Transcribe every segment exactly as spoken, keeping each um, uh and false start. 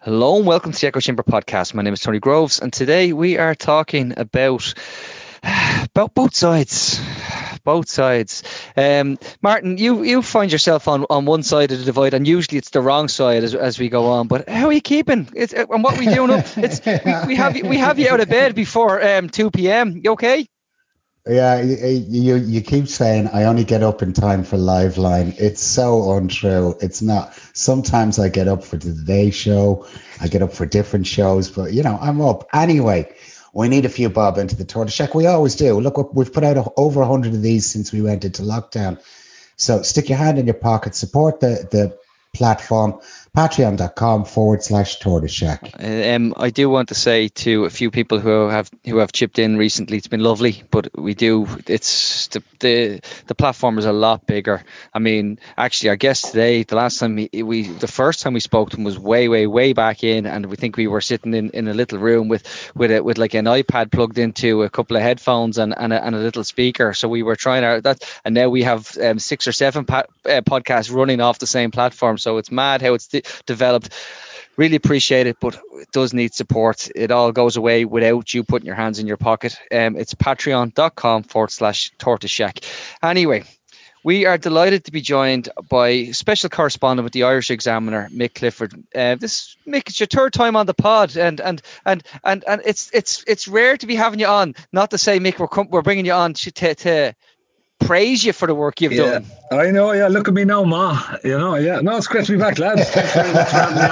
Hello and welcome to the Echo Chamber podcast. My name is Tony Groves, and today we are talking about about both sides. Both sides. Um, Martin, you, you find yourself on, on one side of the divide, and usually it's the wrong side as, as we go on. But how are you keeping? It's, and what are we doing up? It's we, we have you, we have you out of bed before um, two p.m. You okay? Yeah, you you keep saying I only get up in time for Live Line. It's so untrue. It's not. Sometimes I get up for the Today Show. I get up for different shows, but you know I'm up anyway. We need a few bob into the Tortoise Shack. We always do. Look, we've put out over a hundred of these since we went into lockdown. So stick your hand in your pocket. Support the the platform. Patreon.com forward slash Tortoise Shack. Um, I do want to say to a few people who have who have chipped in recently, it's been lovely, but we do. It's the the, the platform is a lot bigger. I mean, actually, our guest today, the last time we, we the first time we spoke to him was way, way, way back in, and we think we were sitting in, in a little room with with a, with like an iPad plugged into a couple of headphones and and a, and a little speaker. So we were trying our that, and now we have um, six or seven pa- uh, podcasts running off the same platform. So it's mad how it's de- developed. Really appreciate it, but it does need support. It all goes away without you putting your hands in your pocket. Um, it's patreon.com forward slash Tortoise Shack. Anyway, we are delighted to be joined by special correspondent with the Irish Examiner, Mick Clifford. Uh, this Mick, it's your third time on the pod, and and and and and it's it's it's rare to be having you on. Not to say, Mick, we're com- we're bringing you on to, to to praise you for the work you've yeah, done. I know. Yeah, look at me now, Ma. You know, yeah. No, it's great to be back, lads. Thanks very much for having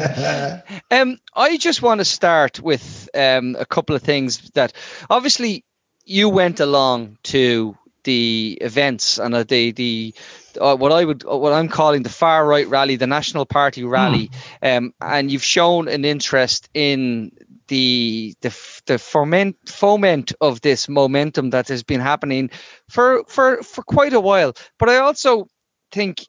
me on. Um, I just want to start with um, a couple of things that obviously you went along to the events and uh, the the uh, what I would what I'm calling the far right rally, the National Party rally, mm. um, and you've shown an interest in the the the foment foment of this momentum that has been happening for for for quite a while. But I also think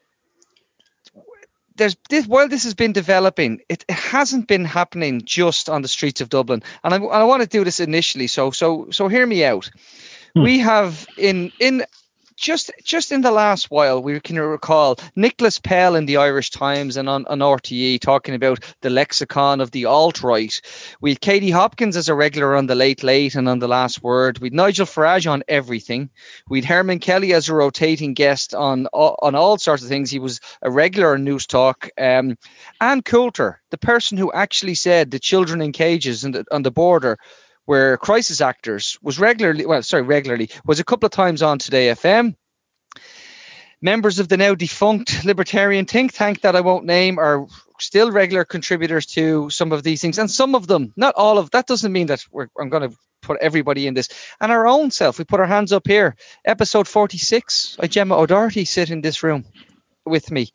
there's this while this has been developing, it, it hasn't been happening just on the streets of Dublin. And I, I want to do this initially, so so so hear me out. Hmm. We have in in just just in the last while, we can recall Nicholas Pell in the Irish Times and on, on R T E talking about the lexicon of the alt-right. We had Katie Hopkins as a regular on the Late Late and on The Last Word. We had Nigel Farage on everything. We had Herman Kelly as a rotating guest on on all sorts of things. He was a regular on News Talk. Um, Ann Coulter, the person who actually said the children in cages on the, on the border where crisis actors, was regularly, well, sorry, regularly, was a couple of times on Today F M. Members of the now defunct libertarian think tank that I won't name are still regular contributors to some of these things. And some of them, not all of, that doesn't mean that we're, I'm going to put everybody in this. And our own self, we put our hands up here. Episode forty-six, I, Gemma O'Doherty, sit in this room with me.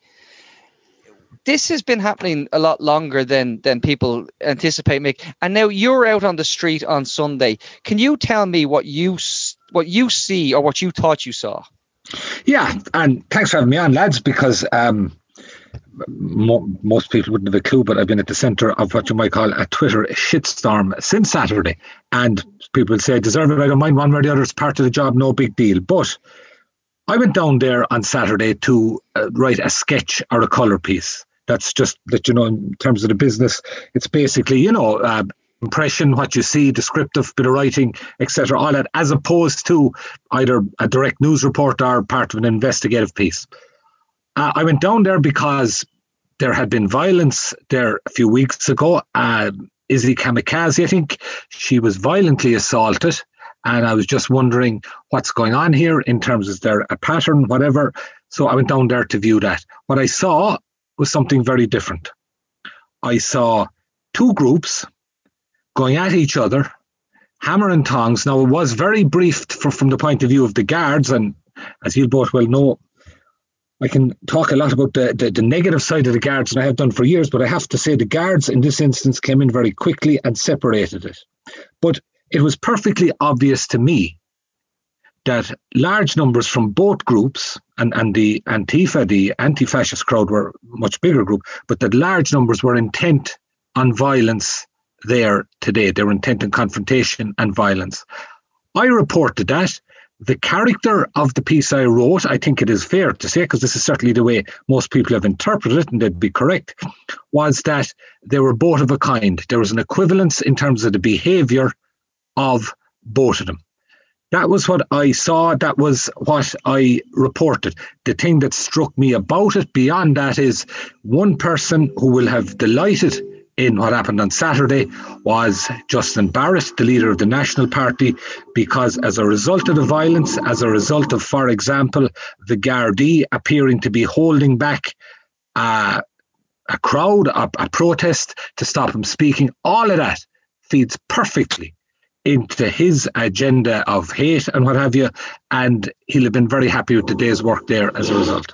This has been happening a lot longer than than people anticipate, Mick. And now you're out on the street on Sunday. Can you tell me what you what you see or what you thought you saw? Yeah, and thanks for having me on, lads, because um, mo- most people wouldn't have a clue, but I've been at the centre of what you might call a Twitter shitstorm since Saturday. And people say, deserve it, I don't mind one way or the other, it's part of the job, no big deal. But I went down there on Saturday to uh, write a sketch or a colour piece. That's just that, you know, in terms of the business, it's basically, you know, uh, impression, what you see, descriptive bit of writing, et cetera, all that, as opposed to either a direct news report or part of an investigative piece. Uh, I went down there because there had been violence there a few weeks ago. Uh, Izzy Kamikaze, I think, she was violently assaulted. And I was just wondering what's going on here in terms of, is there a pattern, whatever. So I went down there to view that. What I saw was something very different. I saw two groups going at each other, hammer and tongs. Now, it was very brief for, from the point of view of the guards, and as you both well know, I can talk a lot about the, the, the negative side of the guards, and I have done for years, but I have to say the guards in this instance came in very quickly and separated it. But it was perfectly obvious to me that large numbers from both groups, and, and the Antifa, the anti-fascist crowd, were a much bigger group, but that large numbers were intent on violence there today. They were intent on confrontation and violence. I reported that. the character of the piece I wrote, I think it is fair to say, because this is certainly the way most people have interpreted it, and they'd be correct, was that they were both of a kind. There was an equivalence in terms of the behaviour of both of them. That was what I saw. That was what I reported. The thing that struck me about it beyond that is one person who will have delighted in what happened on Saturday was Justin Barrett, the leader of the National Party, because as a result of the violence, as a result of, for example, the Gardaí appearing to be holding back uh, a crowd, a, a protest to stop him speaking, all of that feeds perfectly into his agenda of hate and what have you, and he'll have been very happy with the day's work there as a result.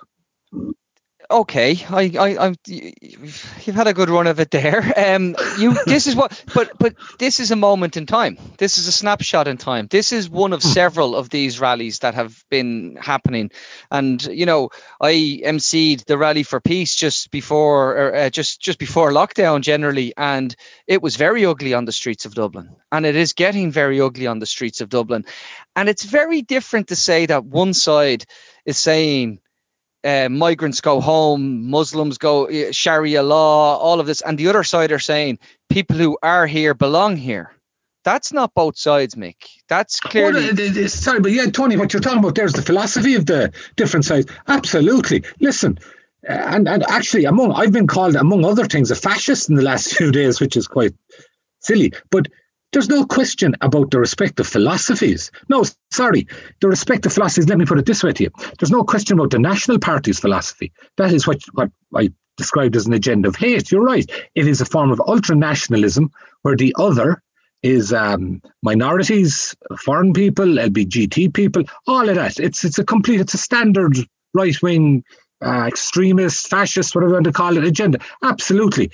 Okay, I, I, I, you've had a good run of it there. Um, you, this is what, but, but this is a moment in time. This is a snapshot in time. This is one of several of these rallies that have been happening. And you know, I emceed the Rally for Peace just before, or, uh, just just before lockdown generally, and it was very ugly on the streets of Dublin, and it is getting very ugly on the streets of Dublin. And it's very different to say that one side is saying, Uh, migrants go home, Muslims go, uh, Sharia law, all of this. And the other side are saying people who are here belong here. That's not both sides, Mick. That's clearly... Well, it, it, sorry, but yeah, Tony, what you're talking about there's the philosophy of the different sides. Absolutely. Listen, uh, and, and actually, among I've been called, among other things, a fascist in the last few days, which is quite silly. But there's no question about the respective philosophies. No, sorry, the respective philosophies, let me put it this way to you. There's no question about the National Party's philosophy. That is what, what I described as an agenda of hate. You're right. It is a form of ultranationalism where the other is um, minorities, foreign people, L G B T people, all of that. It's it's a complete, it's a standard right-wing, uh, extremist, fascist, whatever you want to call it, agenda. Absolutely.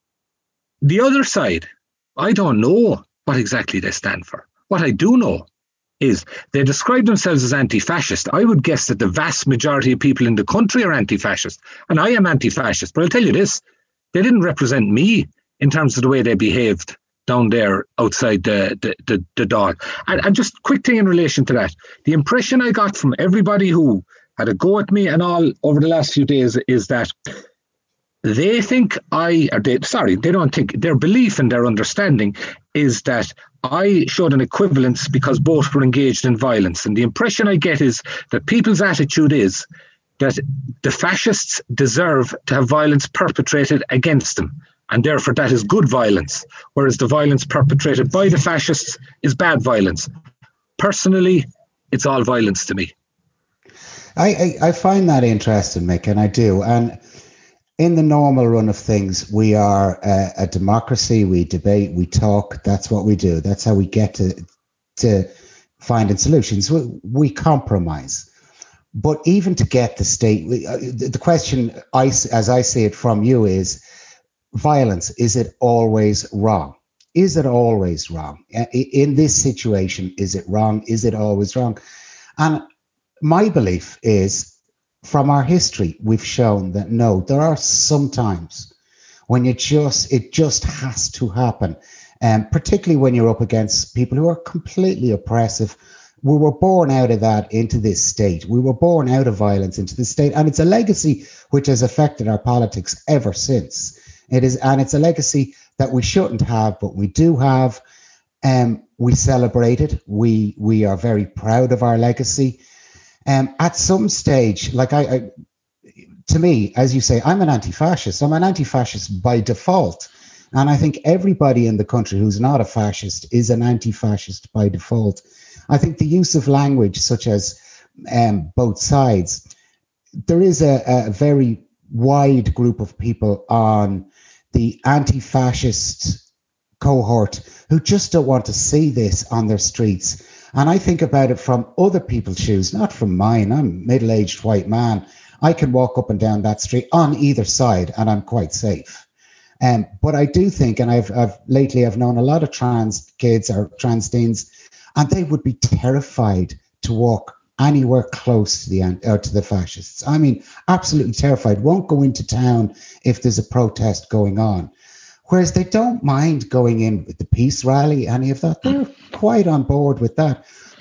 The other side, I don't know what exactly they stand for. What I do know is they describe themselves as anti-fascist. I would guess that the vast majority of people in the country are anti-fascist, and I am anti-fascist. But I'll tell you this, they didn't represent me in terms of the way they behaved down there outside the the, the, the Dáil. And, and just quick thing in relation to that, the impression I got from everybody who had a go at me and all over the last few days is that they think I, or they, sorry, they don't think, their belief and their understanding is that I showed an equivalence because both were engaged in violence. And the impression I get is that people's attitude is that the fascists deserve to have violence perpetrated against them, and therefore that is good violence, whereas the violence perpetrated by the fascists is bad violence. Personally, it's all violence to me. I, I, I find that interesting, Mick, and I do. And in the normal run of things, we are a, a democracy. We debate, we talk. That's what we do. That's how we get to to finding solutions. We, we compromise. But even to get the state, we, uh, the, the question, I, as I see it from you, is violence. Is it always wrong? Is it always wrong? In this situation, is it wrong? Is it always wrong? And my belief is, from our history, we've shown that no, there are some times when you just it just has to happen, and um, particularly when you're up against people who are completely oppressive. We were born out of that into this state. We were born out of violence into this state, and it's a legacy which has affected our politics ever since. It is, and it's a legacy that we shouldn't have, but we do have. Um, we celebrate it. We we are very proud of our legacy. Um, at some stage, like I, I, to me, as you say, I'm an anti-fascist. I'm an anti-fascist by default. And I think everybody in the country who's not a fascist is an anti-fascist by default. I think the use of language such as um, both sides, there is a, a very wide group of people on the anti-fascist cohort who just don't want to see this on their streets. And I think about it from other people's shoes, not from mine. I'm a middle-aged white man. I can walk up and down that street on either side, and I'm quite safe. Um, but I do think, and I've, I've lately I've known a lot of trans kids or trans teens, and they would be terrified to walk anywhere close to the or to the fascists. I mean, absolutely terrified. Won't go into town if there's a protest going on. Whereas they don't mind going in with the peace rally, any of that. They're quite on board with that.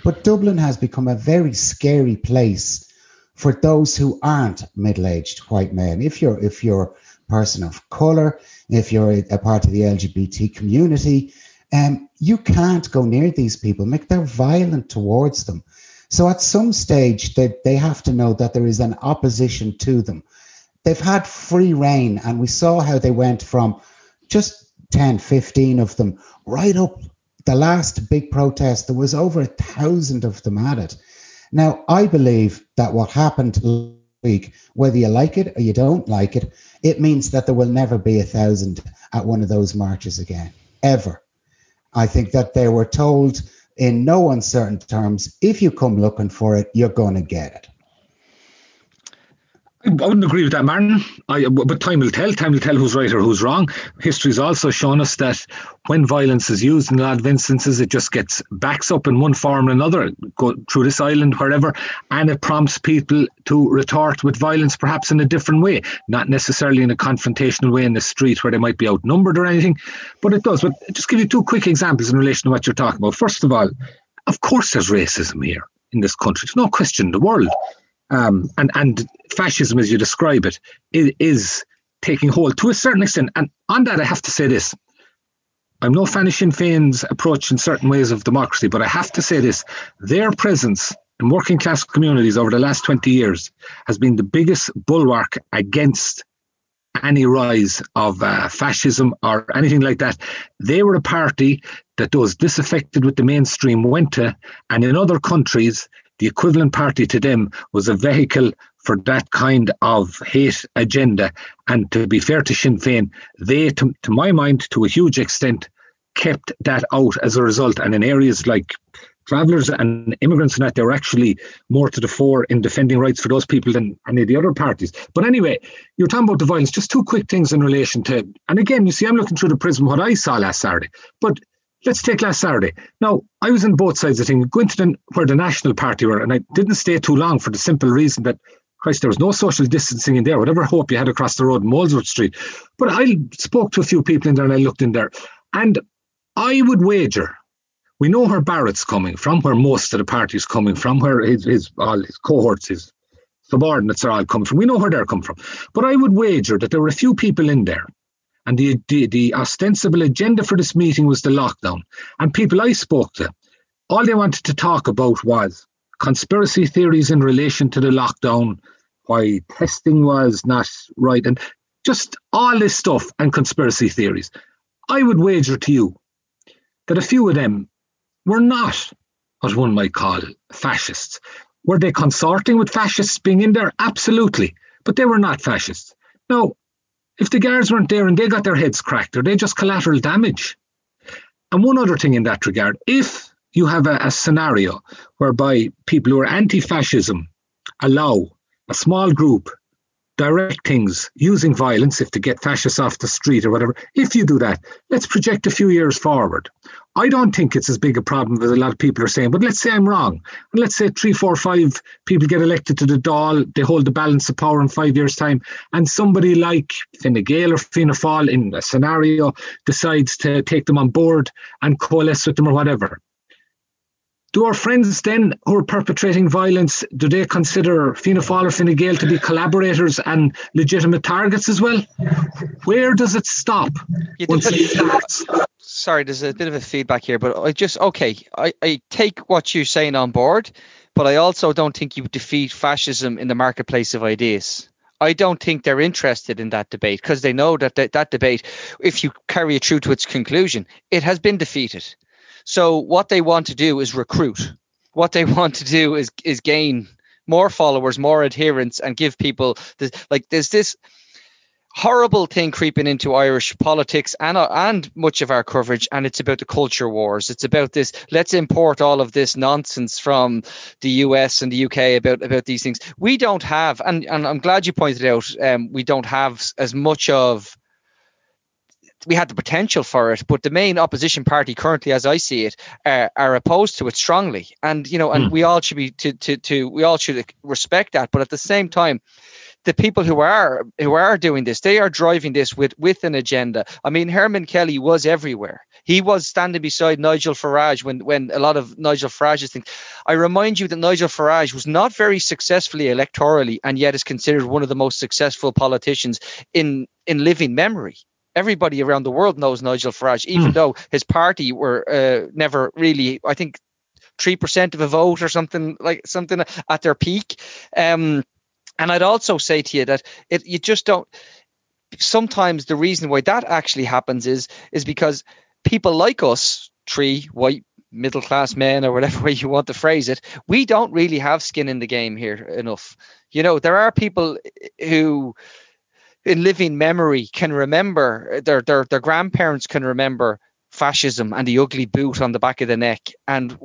But Dublin has become a very scary place for those who aren't middle-aged white men. If you're if you're a person of colour, if you're a, a part of the L G B T community, um, you can't go near these people. Like, they're violent towards them. So at some stage, they, they have to know that there is an opposition to them. They've had free reign, and we saw how they went from just ten, fifteen of them right up. The last big protest, there was over a thousand of them at it. Now, I believe that what happened last week, whether you like it or you don't like it, it means that there will never be a thousand at one of those marches again, ever. I think that they were told in no uncertain terms, if you come looking for it, you're going to get it. I wouldn't agree with that, Martin. I, but time will tell. Time will tell who's right or who's wrong. History's also shown us that when violence is used in a lot of instances, it just gets backs up in one form or another, go through this island, wherever, and it prompts people to retort with violence, perhaps in a different way, not necessarily in a confrontational way in the street where they might be outnumbered or anything, but it does. But just give you two quick examples in relation to what you're talking about. First of all, of course there's racism here in this country. There's no question in the world. Um, and, and fascism, as you describe it, is, is taking hold to a certain extent. And on that, I have to say this. I'm no fan of Sinn Féin's approach in certain ways of democracy, but I have to say this. Their presence in working class communities over the last twenty years has been the biggest bulwark against any rise of uh, fascism or anything like that. They were a party that those disaffected with the mainstream went to, and in other countries, the equivalent party to them was a vehicle for that kind of hate agenda. And to be fair to Sinn Féin, they, to, to my mind, to a huge extent, kept that out as a result. And in areas like travellers and immigrants and that, they were actually more to the fore in defending rights for those people than any of the other parties. But anyway, you're talking about the violence. Just two quick things in relation to, and again, you see, I'm looking through the prism what I saw last Saturday. But let's take last Saturday. Now, I was on both sides of things, going to the, where the National Party were, and I didn't stay too long for the simple reason that, Christ, there was no social distancing in there, whatever hope you had across the road in Molesworth Street. But I spoke to a few people in there and I looked in there, and I would wager, we know where Barrett's coming from, where most of the party's coming from, where his, his, all his cohorts, his subordinates are all coming from. We know where they're coming from. But I would wager that there were a few people in there, and the, the the ostensible agenda for this meeting was the lockdown. And people I spoke to, all they wanted to talk about was conspiracy theories in relation to the lockdown, why testing was not right, and just all this stuff and conspiracy theories. I would wager to you that a few of them were not what one might call fascists. Were they consorting with fascists being in there? Absolutely. But they were not fascists. Now, if the guards weren't there and they got their heads cracked, are they just collateral damage? And one other thing in that regard, if you have a, a scenario whereby people who are anti-fascism allow a small group direct things using violence, if to get fascists off the street or whatever, if you do that, let's project a few years forward. I don't think it's as big a problem as a lot of people are saying, but let's say I'm wrong. And let's say three, four, five people get elected to the Dáil, they hold the balance of power in five years' time, and somebody like Fine Gael or Fianna Fáil in a scenario decides to take them on board and coalesce with them or whatever. Do our friends then who are perpetrating violence, do they consider Fianna Fáil or Fine Gael to be collaborators and legitimate targets as well? Where does it stop? Once it starts? Sorry, there's a bit of a feedback here, but I just, okay, I, I take what you're saying on board, but I also don't think you defeat fascism in the marketplace of ideas. I don't think they're interested in that debate because they know that, that that debate, if you carry it through to its conclusion, it has been defeated. So what they want to do is recruit. What they want to do is is gain more followers, more adherents, and give people the, like there's this horrible thing creeping into Irish politics and and much of our coverage, and it's about the culture wars. It's about this. Let's import all of this nonsense from the U S and the U K about about these things. We don't have, and and I'm glad you pointed out, um, we don't have as much of. We had the potential for it, but the main opposition party currently, as I see it, uh, are opposed to it strongly. And you know, and mm. we all should be to, to to we all should respect that. But at the same time, the people who are who are doing this, they are driving this with with an agenda. I mean, Herman Kelly was everywhere. He was standing beside Nigel Farage when, when a lot of Nigel Farage's things. I remind you that Nigel Farage was not very successfully electorally, and yet is considered one of the most successful politicians in, in living memory. Everybody around the world knows Nigel Farage, even mm. though his party were uh, never really, I think, three percent of a vote or something like something at their peak. Um, and I'd also say to you that it, you just don't. Sometimes the reason why that actually happens is is because people like us, three white middle class men or whatever way you want to phrase it, we don't really have skin in the game here enough. You know, there are people who, in living memory, can remember their their their grandparents can remember fascism and the ugly boot on the back of the neck, and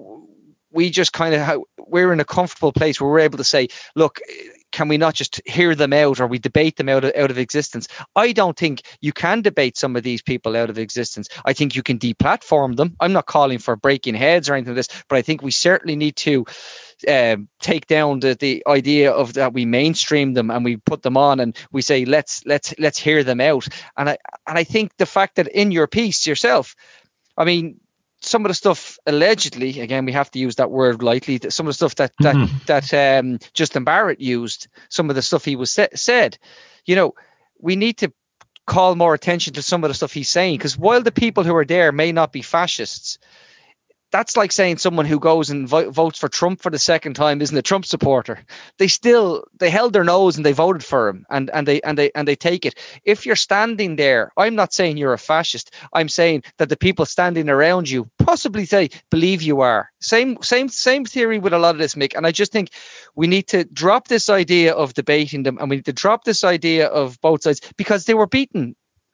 we just kind of we're in a comfortable place where we're able to say, look, can we not just hear them out, or we debate them out of, out of existence? I don't think you can debate some of these people out of existence. I think you can deplatform them. I'm not calling for breaking heads or anything like this, but I think we certainly need to uh, take down the, the idea of that we mainstream them and we put them on and we say let's let's let's hear them out. And I and I think the fact that in your piece yourself, I mean, some of the stuff allegedly, again, we have to use that word lightly, some of the stuff that that mm-hmm. that um, Justin Barrett used, some of the stuff he was sa- said, you know, we need to call more attention to some of the stuff he's saying, because while the people who are there may not be fascists, that's like saying someone who goes and vo- votes for Trump for the second time isn't a Trump supporter. They still, they held their nose and they voted for him, and, and they and they and they take it. If you're standing there, I'm not saying you're a fascist. I'm saying that the people standing around you possibly say believe you are. Same same same theory with a lot of this, Mick. And I just think we need to drop this idea of debating them, and we need to drop this idea of both sides, because they were beaten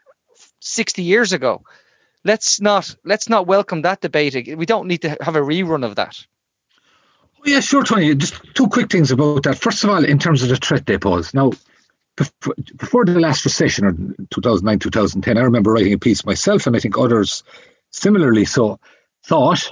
sixty years ago. Let's not let's not welcome that debate. We don't need to have a rerun of that. Oh, yeah, sure, Tony. Just two quick things about that. First of all, in terms of the threat they pose. Now, before, before the last recession, or two thousand nine, two thousand ten, I remember writing a piece myself, and I think others similarly so thought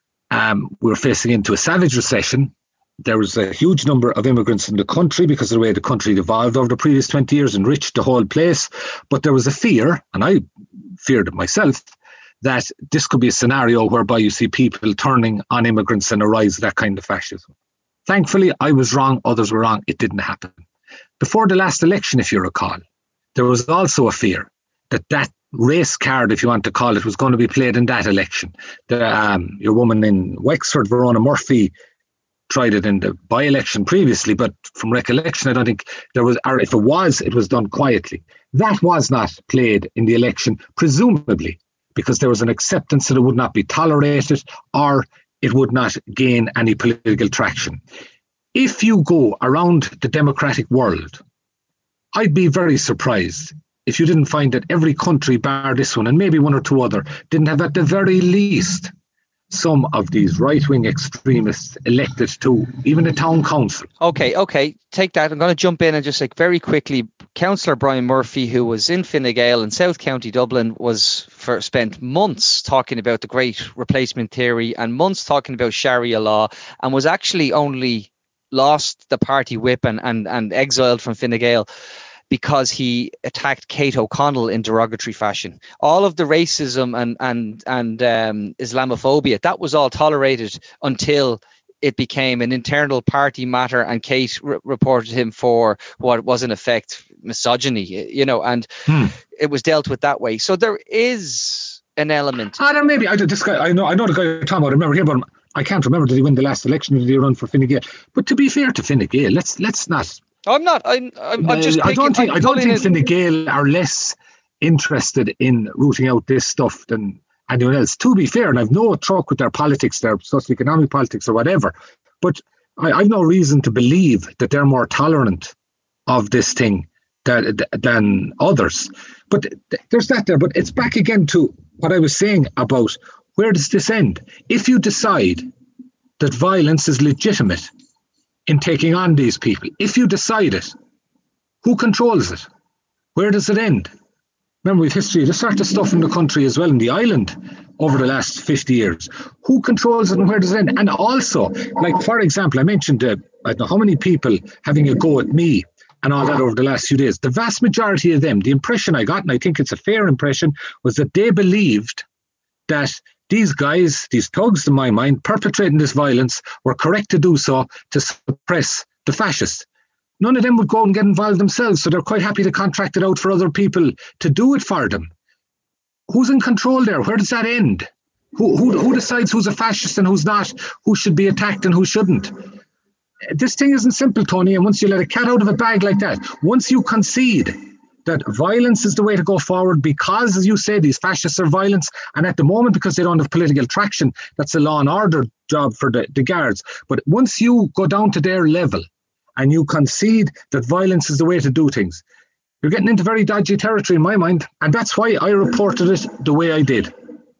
um, we were facing into a savage recession. There was a huge number of immigrants in the country because of the way the country evolved over the previous twenty years, enriched the whole place. But there was a fear, and I feared it myself, that this could be a scenario whereby you see people turning on immigrants and a rise of that kind of fascism. Thankfully, I was wrong, others were wrong. It didn't happen. Before the last election, if you recall, there was also a fear that that race card, if you want to call it, was going to be played in that election. The, um, your woman in Wexford, Verona Murphy, tried it in the by-election previously, but from recollection, I don't think there was, or if it was, it was done quietly. That was not played in the election, presumably because there was an acceptance that it would not be tolerated or it would not gain any political traction. If you go around the democratic world, I'd be very surprised if you didn't find that every country, bar this one and maybe one or two other, didn't have at the very least some of these right-wing extremists elected to even the town council. Okay, okay, take that. I'm going to jump in and just like very quickly, Councillor Brian Murphy, who was in Fine Gael in South County Dublin, was for spent months talking about the Great Replacement Theory and months talking about Sharia law, and was actually only lost the party whip and, and, and exiled from Fine Gael because he attacked Kate O'Connell in derogatory fashion. All of the racism and and and um, Islamophobia, that was all tolerated until it became an internal party matter, and Kate re- reported him for what was in effect misogyny, you know, and hmm. it was dealt with that way. So there is an element. I don't know, maybe I did this guy. I know, I know the guy you're talking about. I remember him, but I can't remember. Did he win the last election? Did he run for Fine Gael? But to be fair to Fine Gael, let's let's not. I'm not. I'm. I'm, I'm just. Picking, I don't think. I'm I don't think Fine Gael are less interested in rooting out this stuff than anyone else. To be fair, and I've no truck with their politics, their socioeconomic politics or whatever. But I, I've no reason to believe that they're more tolerant of this thing than, than others. But there's that there. But it's back again to what I was saying about where does this end? If you decide that violence is legitimate in taking on these people, if you decide it, who controls it? Where does it end? Remember, we've history, this sort of stuff in the country as well, in the island, over the last fifty years. Who controls it and where does it end? And also, like, for example, I mentioned, uh, I don't know how many people having a go at me and all that over the last few days. The vast majority of them, the impression I got, and I think it's a fair impression, was that they believed that these guys, these thugs in my mind, perpetrating this violence were correct to do so to suppress the fascists. None of them would go and get involved themselves, so they're quite happy to contract it out for other people to do it for them. Who's in control there? Where does that end? Who, who, who decides who's a fascist and who's not? Who should be attacked and who shouldn't? This thing isn't simple, Tony, and once you let a cat out of a bag like that, once you concede that violence is the way to go forward because, as you say, these fascists are violence, and at the moment, because they don't have political traction, that's a law and order job for the, the guards. But once you go down to their level and you concede that violence is the way to do things, you're getting into very dodgy territory in my mind, and that's why I reported it the way I did.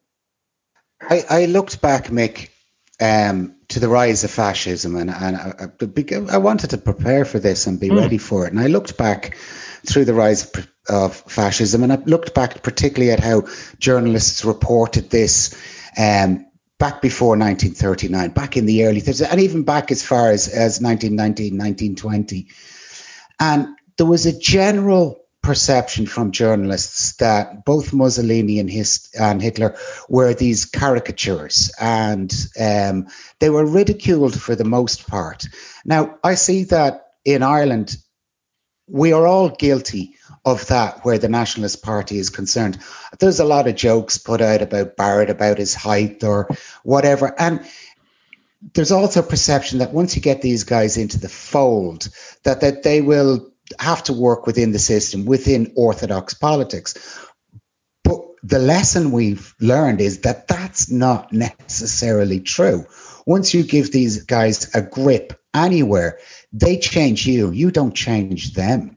I, I looked back, Mick, um, to the rise of fascism, and, and I, I wanted to prepare for this and be mm. ready for it. And I looked back through the rise of, of fascism, and I looked back particularly at how journalists reported this um, back before nineteen thirty-nine, back in the early thirties, and even back as far as, as nineteen nineteen, nineteen twenty. And there was a general perception from journalists that both Mussolini and, his, and Hitler were these caricatures, and um, they were ridiculed for the most part. Now, I see that in Ireland, we are all guilty of that where the Nationalist Party is concerned. There's a lot of jokes put out about Barrett, about his height or whatever. And there's also a perception that once you get these guys into the fold, that, that they will have to work within the system, within orthodox politics. But the lesson we've learned is that that's not necessarily true. Once you give these guys a grip anywhere, they change you. You don't change them.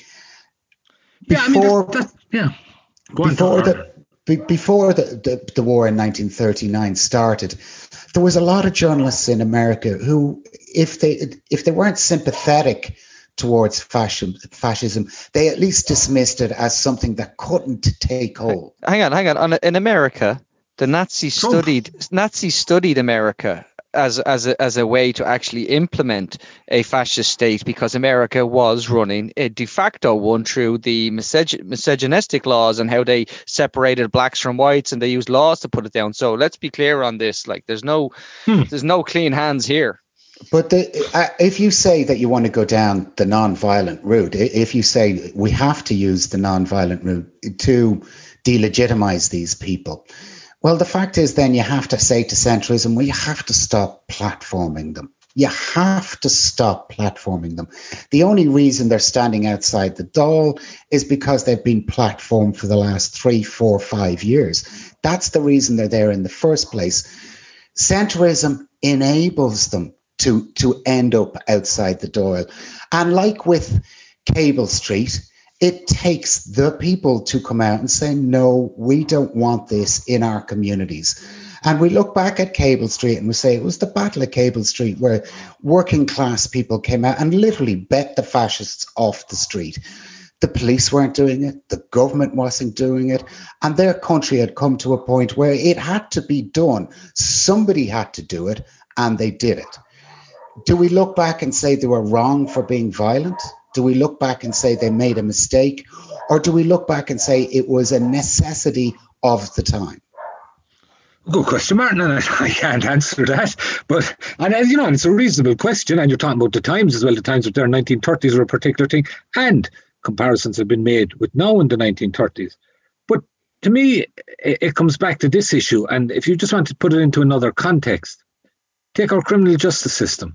Before, yeah, I mean, that, yeah. Go before on, the be, before the, the the war in nineteen thirty-nine started, there was a lot of journalists in America who, if they if they weren't sympathetic towards fascism, fascism, they at least dismissed it as something that couldn't take hold. Hang on, hang on. In America, the Nazis Trump. studied Nazis studied America as as a, as a way to actually implement a fascist state, because America was running a de facto one through the misog- misogynistic laws and how they separated blacks from whites, and they used laws to put it down. So let's be clear on this. Like, there's no hmm. there's no clean hands here. But the, uh, if you say that you want to go down the non-violent route, if you say we have to use the non-violent route to delegitimize these people, well, the fact is then you have to say to centrism, well, you have to stop platforming them. You have to stop platforming them. The only reason they're standing outside the Dáil is because they've been platformed for the last three, four, five years. That's the reason they're there in the first place. Centrism enables them to, to end up outside the Dáil. And like with Cable Street, it takes the people to come out and say, no, we don't want this in our communities. And we look back at Cable Street and we say it was the Battle of Cable Street where working class people came out and literally bet the fascists off the street. The police weren't doing it. The government wasn't doing it. And their country had come to a point where it had to be done. Somebody had to do it, and they did it. Do we look back and say they were wrong for being violent? Do we look back and say they made a mistake? Or do we look back and say it was a necessity of the time? Good question, Martin, and I can't answer that. But, and as you know, it's a reasonable question, and you're talking about the times as well. The times of the nineteen thirties were a particular thing, and comparisons have been made with now in the nineteen thirties. But to me, it, it comes back to this issue, and if you just want to put it into another context, take our criminal justice system.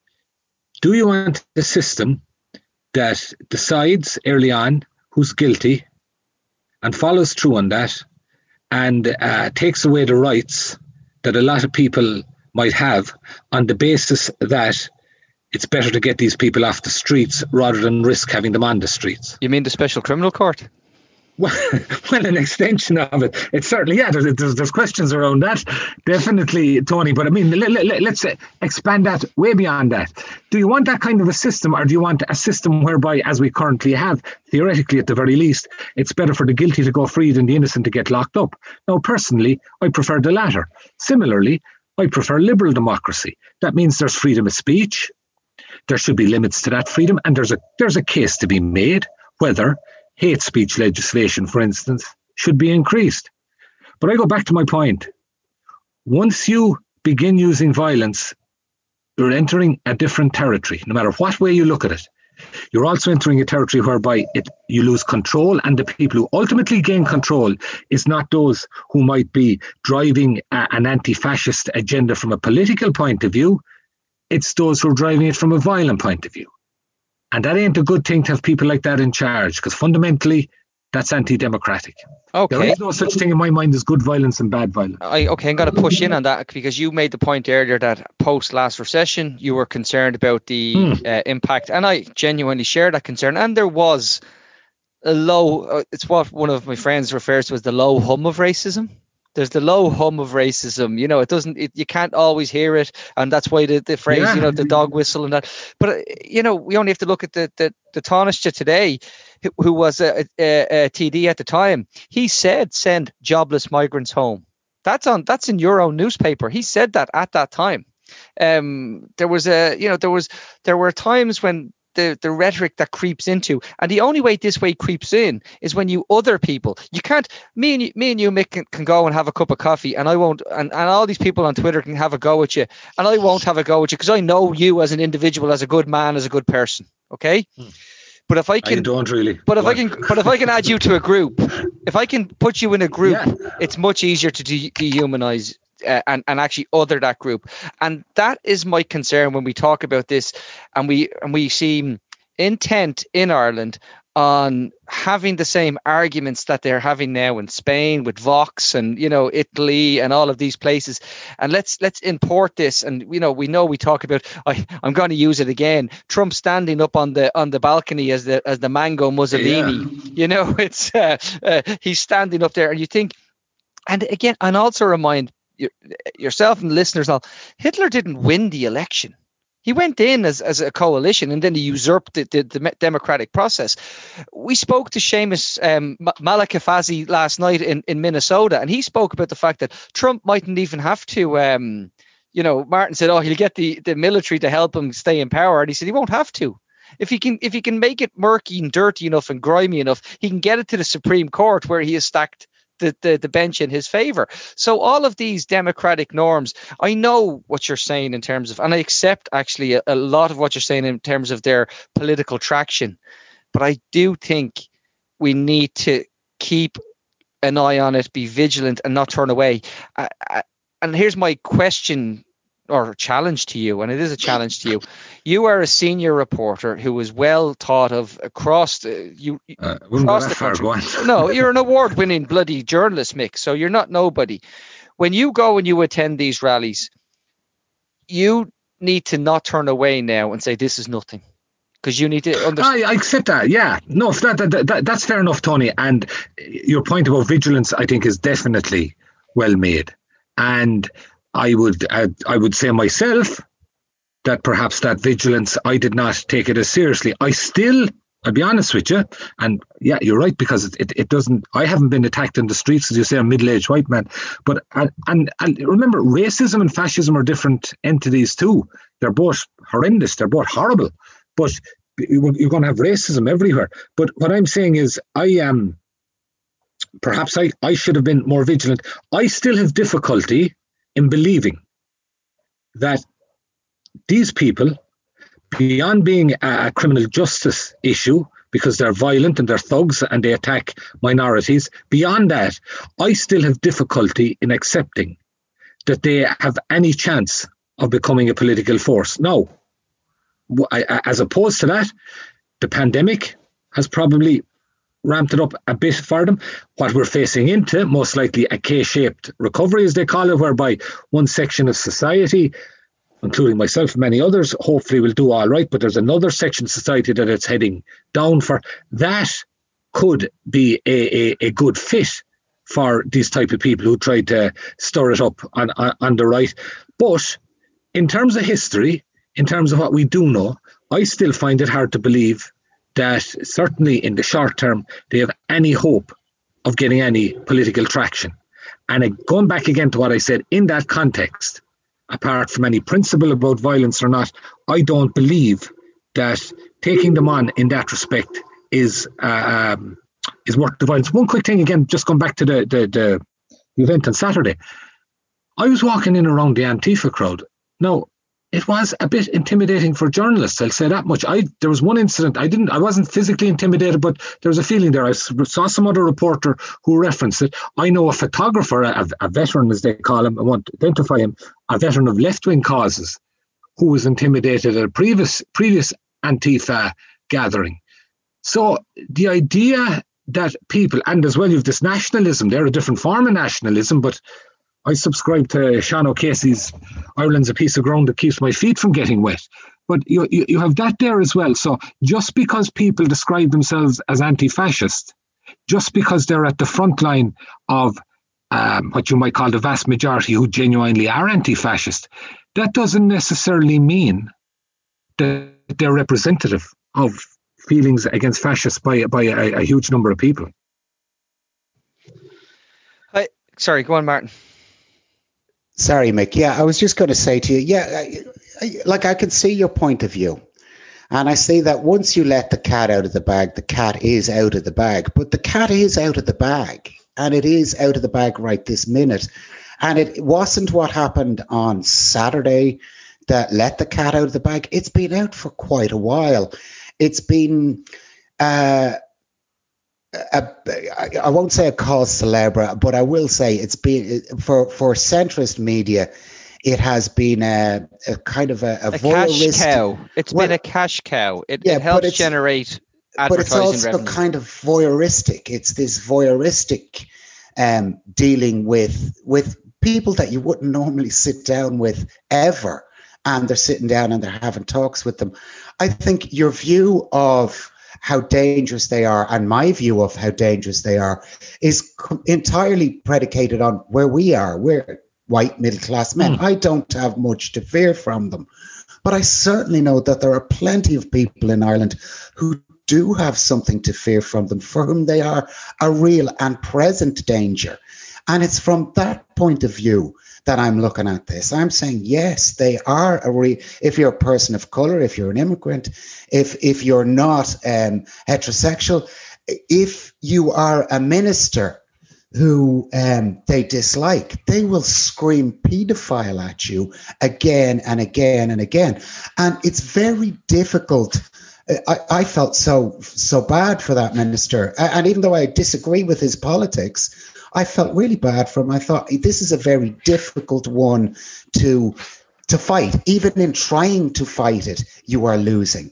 Do you want a system that decides early on who's guilty and follows through on that, and uh, takes away the rights that a lot of people might have on the basis that it's better to get these people off the streets rather than risk having them on the streets? You mean the Special Criminal Court? Well, well, an extension of it. It's certainly, yeah, there's, there's, there's questions around that, definitely, Tony. But I mean, let, let, let's expand that way beyond that. Do you want that kind of a system, or do you want a system whereby, as we currently have, theoretically at the very least, it's better for the guilty to go free than the innocent to get locked up? Now, personally, I prefer the latter. Similarly, I prefer liberal democracy. That means there's freedom of speech. There should be limits to that freedom, and there's a there's a case to be made whether hate speech legislation, for instance, should be increased. But I go back to my point. Once you begin using violence, you're entering a different territory, no matter what way you look at it. You're also entering a territory whereby it, you lose control, and the people who ultimately gain control is not those who might be driving a, an anti-fascist agenda from a political point of view. It's those who are driving it from a violent point of view. And that ain't a good thing to have people like that in charge, because fundamentally, that's anti-democratic. Okay. There is no such thing in my mind as good violence and bad violence. I, okay, I'm going to push in on that, because you made the point earlier that post last recession, you were concerned about the hmm. uh, impact, and I genuinely share that concern. And there was a low, uh, it's what one of my friends refers to as the low hum of racism. There's the low hum of racism. You know, it doesn't, it, you can't always hear it. And that's why the, the phrase, yeah. you know, the dog whistle and that. But, uh, you know, we only have to look at the, the, the Taoiseach today, who, who was a, a, a T D at the time. He said, send jobless migrants home. That's on, that's in your own newspaper. He said that at that time. Um, there was a, you know, there was, there were times when the, the rhetoric that creeps into, and the only way this way creeps in is when you other people, you can't, me and you, me and you, Mick, can, can go and have a cup of coffee, and I won't, and, and all these people on Twitter can have a go at you, and I won't have a go at you because I know you as an individual, as a good man, as a good person. Okay. Hmm. But if I can, I don't really. But if what? I can, but if I can add you to a group, if I can put you in a group, yeah. it's much easier to de- dehumanize uh, and and actually other that group. And that is my concern when we talk about this, and we and we seem intent in Ireland on having the same arguments that they're having now in Spain with Vox and, you know, Italy and all of these places. And let's let's import this. And, you know, we know we talk about, I, I'm going to use it again, Trump standing up on the on the balcony as the as the Mango Mussolini. Yeah. You know, it's uh, uh, he's standing up there, and you think, and again, and also remind your, yourself and listeners all, Hitler didn't win the election. He went in as, as a coalition, and then he usurped the, the, the democratic process. We spoke to Seamus um, Malakafazi last night in, in Minnesota, and he spoke about the fact that Trump mightn't even have to, um, you know, Martin said, oh, he'll get the, the military to help him stay in power. And he said he won't have to. If he can if he can make it murky and dirty enough and grimy enough, he can get it to the Supreme Court where he has stacked The, the the bench in his favor. So all of these democratic norms, I know what you're saying in terms of, and I accept actually a, a lot of what you're saying in terms of their political traction, but I do think we need to keep an eye on it, be vigilant, and not turn away. I, I, and here's my question or challenge to you, and it is a challenge to you. You are a senior reporter who is well thought of across the, you, uh, across the country. No, you're an award-winning bloody journalist, Mick, so you're not nobody. When you go and you attend these rallies, you need to not turn away now and say this is nothing, because you need to understand. I, I accept that, yeah. No, that, that, that, that's fair enough, Tony. And your point about vigilance, I think, is definitely well made. And I would uh, I would say myself that perhaps that vigilance, I did not take it as seriously. I still, I'll be honest with you, and yeah, you're right, because it, it, it doesn't, I haven't been attacked in the streets, as you say, a middle-aged white man. But, and, and, and remember, racism and fascism are different entities too. They're both horrendous, they're both horrible. But you're going to have racism everywhere. But what I'm saying is, I am, um, perhaps I, I should have been more vigilant. I still have difficulty in believing that these people, beyond being a criminal justice issue, because they're violent and they're thugs and they attack minorities, beyond that, I still have difficulty in accepting that they have any chance of becoming a political force. Now, as opposed to that, the pandemic has probably ramped it up a bit for them. What we're facing into, most likely a K-shaped recovery, as they call it, whereby one section of society, including myself and many others, hopefully will do all right, but there's another section of society that it's heading down for. That could be a, a, a good fit for these type of people who try to stir it up on, on, on the right. But in terms of history, in terms of what we do know, I still find it hard to believe that certainly in the short term, they have any hope of getting any political traction. And going back again to what I said, in that context, apart from any principle about violence or not, I don't believe that taking them on in that respect is uh, um, is worth the violence. One quick thing again, just going back to the, the, the the event on Saturday, I was walking in around the Antifa crowd. Now, it was a bit intimidating for journalists, I'll say that much. I There was one incident, I didn't, I wasn't physically intimidated, but there was a feeling there. I saw some other reporter who referenced it. I know a photographer, a, a veteran as they call him, I won't identify him, a veteran of left-wing causes, who was intimidated at a previous, previous Antifa gathering. So the idea that people, and as well you've this nationalism, they're a different form of nationalism, but I subscribe to Sean O'Casey's Ireland's a piece of ground that keeps my feet from getting wet. But you, you, you have that there as well. So just because people describe themselves as anti-fascist, just because they're at the front line of um, what you might call the vast majority who genuinely are anti-fascist, that doesn't necessarily mean that they're representative of feelings against fascists by, by a, a huge number of people. Hi, sorry, go on, Martin. Sorry, Mick. Yeah, I was just going to say to you, yeah, I, I, like I can see your point of view. And I see that once you let the cat out of the bag, the cat is out of the bag. But the cat is out of the bag. And it is out of the bag right this minute. And it wasn't what happened on Saturday that let the cat out of the bag. It's been out for quite a while. It's been... Uh, A, I won't say a cause célèbre, but I will say it's been for for centrist media. It has been a, a kind of a, a, a voyeuristic, cash cow. It's well, been a cash cow. It, yeah, it helps generate advertising but it's also revenue. kind of voyeuristic. It's this voyeuristic um, dealing with with people that you wouldn't normally sit down with ever, and they're sitting down and they're having talks with them. I think your view of how dangerous they are, and my view of how dangerous they are, is co- entirely predicated on where we are. We're white middle-class men. Mm. I don't have much to fear from them. But I certainly know that there are plenty of people in Ireland who do have something to fear from them, for whom they are a real and present danger. And it's from that point of view that I'm looking at this. I'm saying, yes, they are a re- if you're a person of color, if you're an immigrant, if if you're not um, heterosexual, if you are a minister who um, they dislike, they will scream paedophile at you again and again and again. And it's very difficult. I, I felt so so bad for that minister. And even though I disagree with his politics, I felt really bad for him. I thought, this is a very difficult one to to fight. Even in trying to fight it, you are losing.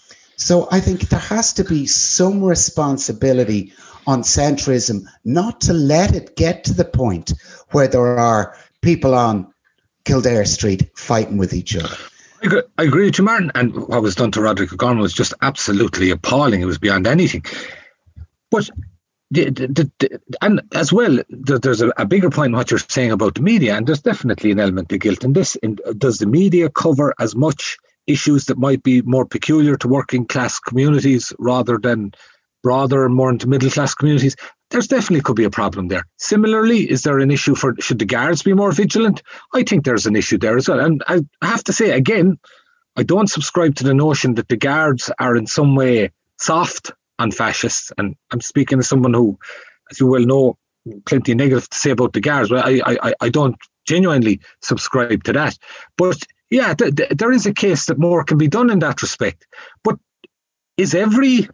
So I think there has to be some responsibility on centrism not to let it get to the point where there are people on Kildare Street fighting with each other. I agree, I agree with you, Martin. And what was done to Roderick O'Gorman was just absolutely appalling. It was beyond anything. But The, the, the, and as well, there's a, a bigger point in what you're saying about the media, and there's definitely an element of guilt in this. In, does the media cover as much issues that might be more peculiar to working class communities rather than broader, more into middle class communities? There's definitely could be a problem there. Similarly, is there an issue for, should the guards be more vigilant? I think there's an issue there as well. And I have to say, again, I don't subscribe to the notion that the guards are in some way soft on fascists, and I'm speaking as someone who, as you well know, plenty negative to say about the guards, but I, I, I don't genuinely subscribe to that. But yeah, th- th- there is a case that more can be done in that respect. But is every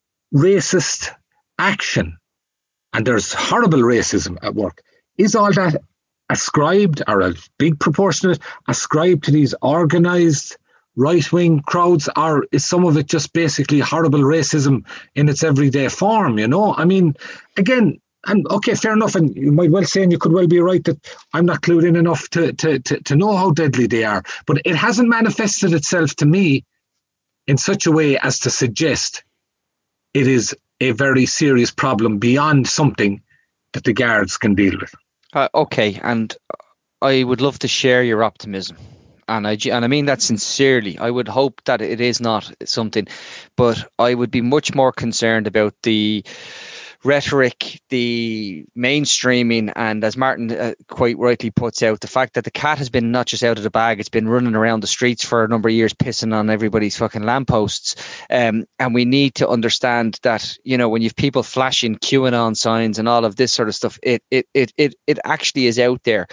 racist action, and there's horrible racism at work, is all that ascribed, or a big proportion of it, ascribed to these organised right-wing crowds, or is some of it just basically horrible racism in its everyday form, you know? I mean, again, and okay, fair enough, and you might well say, and you could well be right, that I'm not clued in enough to, to, to, to know how deadly they are, but it hasn't manifested itself to me in such a way as to suggest it is a very serious problem beyond something that the guards can deal with. Uh, okay, and I would love to share your optimism. And I, and I mean that sincerely. I would hope that it is not something, but I would be much more concerned about the rhetoric, the mainstreaming, and as Martin uh, quite rightly puts out, the fact that the cat has been not just out of the bag, it's been running around the streets for a number of years, pissing on everybody's fucking lampposts. Um, and we need to understand that, you know, when you've people flashing QAnon signs and all of this sort of stuff, it it it it, it actually is out there.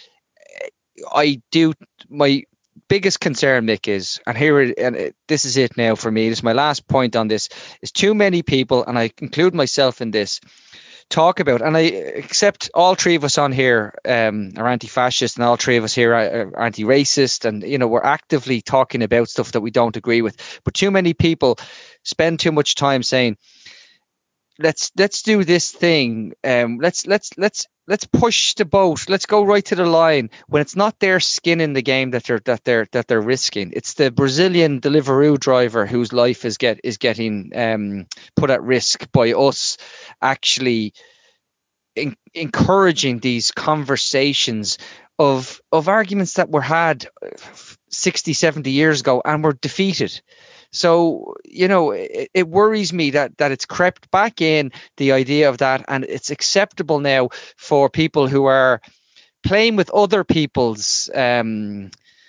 I do my biggest concern, Mick, is, and here it, and it, this is it now for me. This is my last point on this. Is too many people, and I include myself in this, talk about, and I accept all three of us on here um, are anti-fascist, and all three of us here are, are anti-racist, and you know we're actively talking about stuff that we don't agree with. But too many people spend too much time saying, let's let's do this thing. Um, let's let's let's let's push the boat. Let's go right to the line, when it's not their skin in the game that they're that they're that they're risking. It's the Brazilian Deliveroo driver whose life is get is getting um, put at risk by us actually in, encouraging these conversations of of arguments that were had sixty, seventy years ago and were defeated. So, you know, it, it worries me that that it's crept back in, the idea of that, and it's acceptable now for people who are playing with other people's um,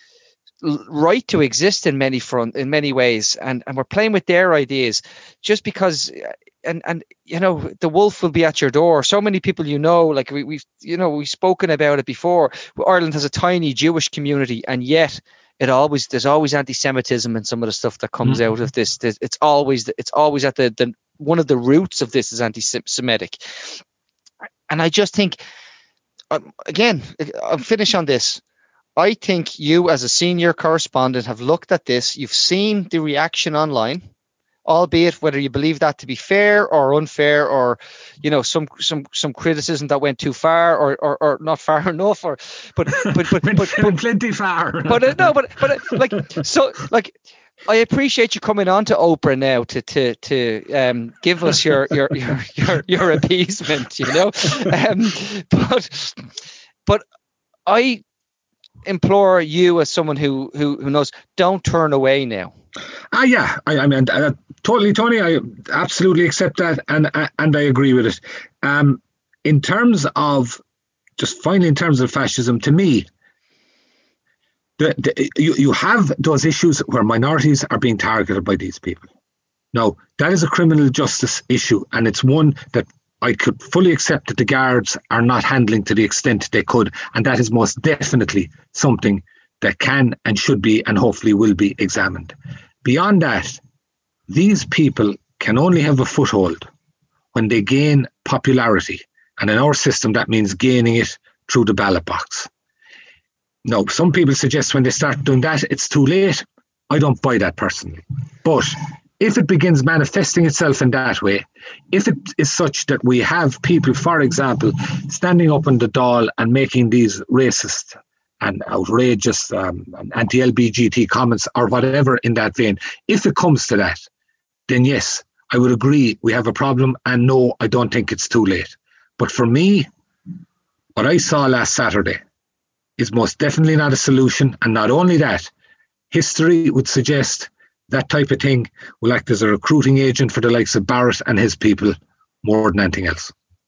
right to exist in many front in many ways, and, and we're playing with their ideas just because. And, and you know, the wolf will be at your door. So many people, you know, like we, we've, you know, we've spoken about it before. Ireland has a tiny Jewish community, and yet it always there's always anti-Semitism in some of the stuff that comes mm-hmm. out of this. It's always it's always at the, the one of the roots of this is anti-Semitic. And I just think, um, again, I'll finish on this. I think you, as a senior correspondent, have looked at this. You've seen the reaction online, albeit whether you believe that to be fair or unfair, or you know some some some criticism that went too far or or, or not far enough, or but but but but, but, but plenty far. But uh, no, but but uh, like so like. I appreciate you coming on to Oprah now to to to um, give us your your your your, your appeasement, you know. Um, but but I implore you, as someone who who, who knows, don't turn away now. Ah, yeah, I, I mean, uh, totally, Tony. I absolutely accept that, and uh, and I agree with it. Um, in terms of just finally, in terms of fascism, to me, the, the, you you have those issues where minorities are being targeted by these people. Now, that is a criminal justice issue, and it's one that I could fully accept that the guards are not handling to the extent they could, and that is most definitely something that can and should be and hopefully will be examined. Beyond that, these people can only have a foothold when they gain popularity, and in our system that means gaining it through the ballot box. Now, some people suggest when they start doing that it's too late. I don't buy that personally. But if it begins manifesting itself in that way, if it is such that we have people, for example, standing up on the Dáil and making these racist and outrageous um, anti-L G B T comments or whatever in that vein, if it comes to that, then yes, I would agree we have a problem, and no, I don't think it's too late. But for me, what I saw last Saturday is most definitely not a solution, and not only that, history would suggest that type of thing will act as a recruiting agent for the likes of Barrett and his people more than anything else.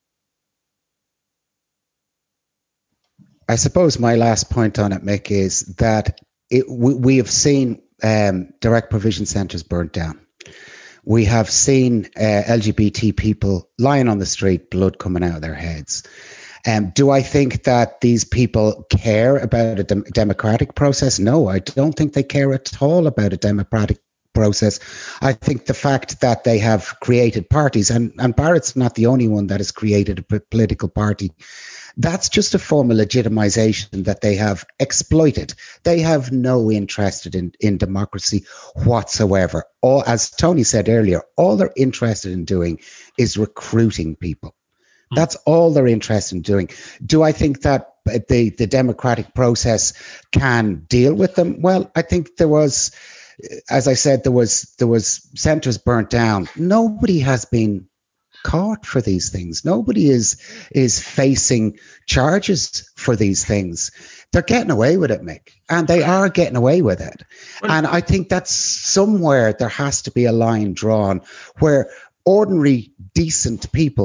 I suppose my last point on it, Mick, is that it, we, we have seen um, direct provision centres burnt down. We have seen uh, L G B T people lying on the street, blood coming out of their heads. Um, do I think that these people care about a dem- democratic process? No, I don't think they care at all about a democratic process. I think the fact that they have created parties, and, and Barrett's not the only one that has created a p- political party, that's just a form of legitimization that they have exploited. They have no interest in, in democracy whatsoever. All, as Tony said earlier, all they're interested in doing is recruiting people. That's all they're interested in doing. Do I think that the, the democratic process can deal with them? Well, I think there was, as I said, there was there was centres burnt down. Nobody has been caught for these things. Nobody is is facing charges for these things. They're getting away with it, Mick, and they are getting away with it. Well, and I think that's somewhere there has to be a line drawn where ordinary, decent people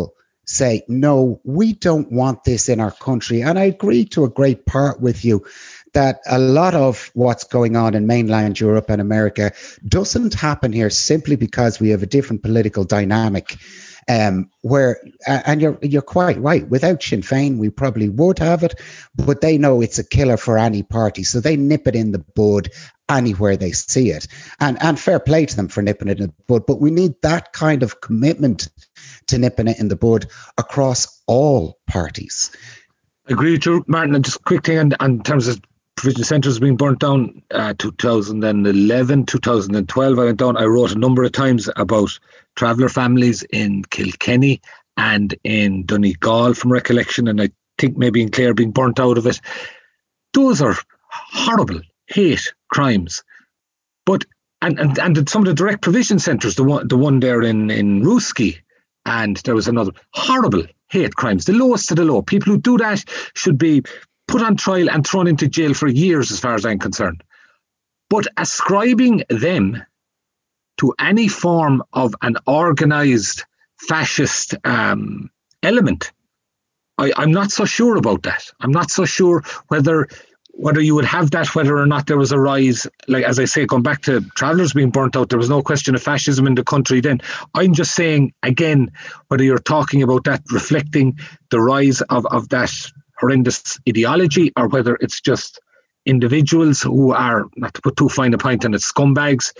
say, no, we don't want this in our country. And I agree to a great part with you that a lot of what's going on in mainland Europe and America doesn't happen here simply because we have a different political dynamic. Um, where and you're you're quite right. Without Sinn Féin, we probably would have it, but they know it's a killer for any party, so they nip it in the bud anywhere they see it. And and fair play to them for nipping it in the bud. But we need that kind of commitment to nipping it in the bud across all parties. I agree with you, Martin. And just quick thing in, in terms of provision centres being burnt down, uh, two thousand eleven, two thousand twelve, I went down. I wrote a number of times about traveller families in Kilkenny and in Donegal from recollection, and I think maybe in Clare being burnt out of it. Those are horrible hate crimes. But and, and, and some of the direct provision centres, the one the one there in, in Ruski, and there was another, horrible hate crimes, the lowest of the low. People who do that should be put on trial and thrown into jail for years, as far as I'm concerned. But ascribing them to any form of an organised fascist um, element, I, I'm not so sure about that. I'm not so sure whether whether you would have that, whether or not there was a rise. Like, as I say, going back to travellers being burnt out, there was no question of fascism in the country then. I'm just saying, again, whether you're talking about that reflecting the rise of, of that horrendous ideology, or whether it's just individuals who are, not to put too fine a point on it, scumbags,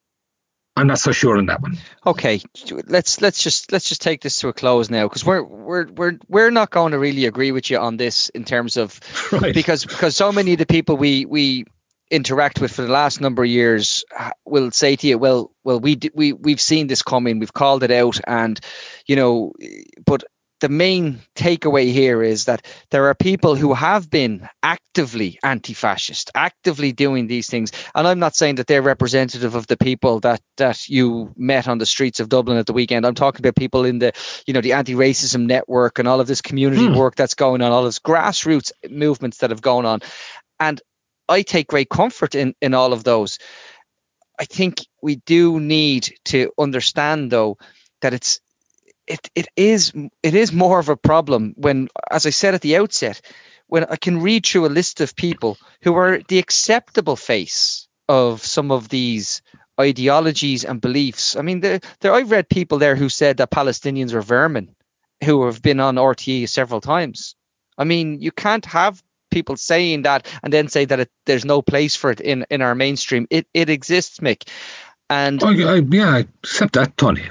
I'm not so sure on that one. Okay, let's let's just let's just take this to a close now, because we're we're we're we're not going to really agree with you on this in terms of right. because because so many of the people we we interact with for the last number of years will say to you, well well we we we've seen this coming, we've called it out, and you know, but the main takeaway here is that there are people who have been actively anti-fascist, actively doing these things. And I'm not saying that they're representative of the people that, that you met on the streets of Dublin at the weekend. I'm talking about people in the, you know, the anti-racism network and all of this community hmm. work that's going on, all this grassroots movements that have gone on. And I take great comfort in, in all of those. I think we do need to understand, though, that it's, It it is it is more of a problem when, as I said at the outset, when I can read through a list of people who are the acceptable face of some of these ideologies and beliefs. I mean, there, there I've read people there who said that Palestinians are vermin, who have been on R T E several times. I mean, you can't have people saying that and then say that it, there's no place for it in, in our mainstream. It it exists, Mick. And oh, I, yeah, I accept that, Tony.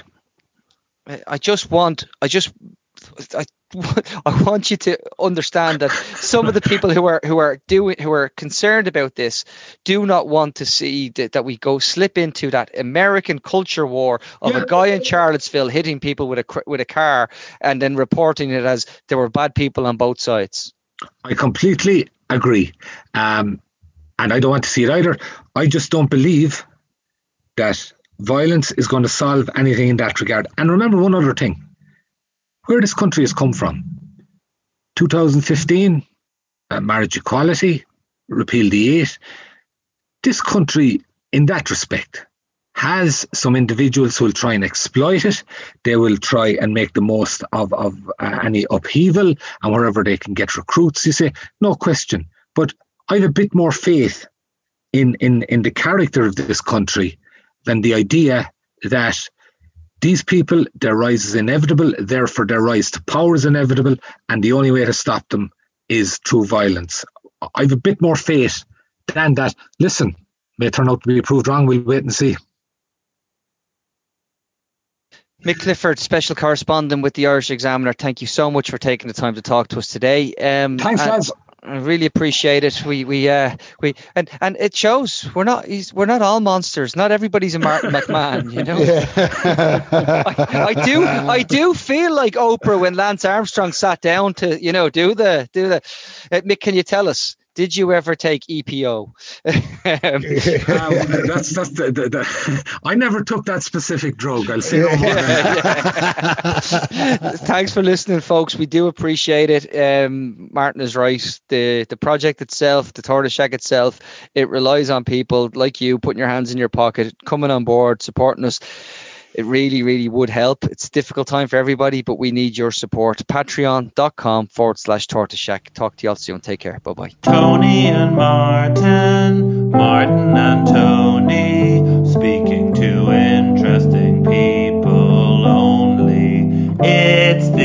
I just want, I just, I, I want you to understand that some of the people who are who are doing who are concerned about this do not want to see that, that we go slip into that American culture war of yeah. a guy in Charlottesville hitting people with a with a car and then reporting it as there were bad people on both sides. I completely agree, um, and I don't want to see it either. I just don't believe that violence is going to solve anything in that regard. And remember one other thing, where this country has come from. two thousand fifteen, uh, marriage equality, repeal the eight. This country, in that respect, has some individuals who will try and exploit it. They will try and make the most of, of uh, any upheaval, and wherever they can get recruits, you say, no question. But I have a bit more faith in, in, in the character of this country than the idea that these people, their rise is inevitable, therefore their rise to power is inevitable, and the only way to stop them is through violence. I have a bit more faith than that. Listen, may turn out to be proved wrong, we'll wait and see. Mick Clifford, special correspondent with the Irish Examiner, thank you so much for taking the time to talk to us today. Um, Thanks, lads. I really appreciate it. We we uh we and, and it shows we're not he's, we're not all monsters. Not everybody's a Martin McMahon, you know. Yeah. I, I do I do feel like Oprah when Lance Armstrong sat down to you know do the do the. Uh, Mick, can you tell us? Did you ever take E P O? um, uh, that's that's the, the, the, I never took that specific drug. I'll say no more than that. Thanks for listening, folks. We do appreciate it. Um, Martin is right. The the project itself, the Tortoise Shack itself, it relies on people like you putting your hands in your pocket, coming on board, supporting us. It really, really would help. It's a difficult time for everybody, but we need your support. Patreon.com forward slash Tortoise Shack. Talk to you all soon. Take care. Bye-bye. Tony and Martin, Martin and Tony, speaking to interesting people only. It's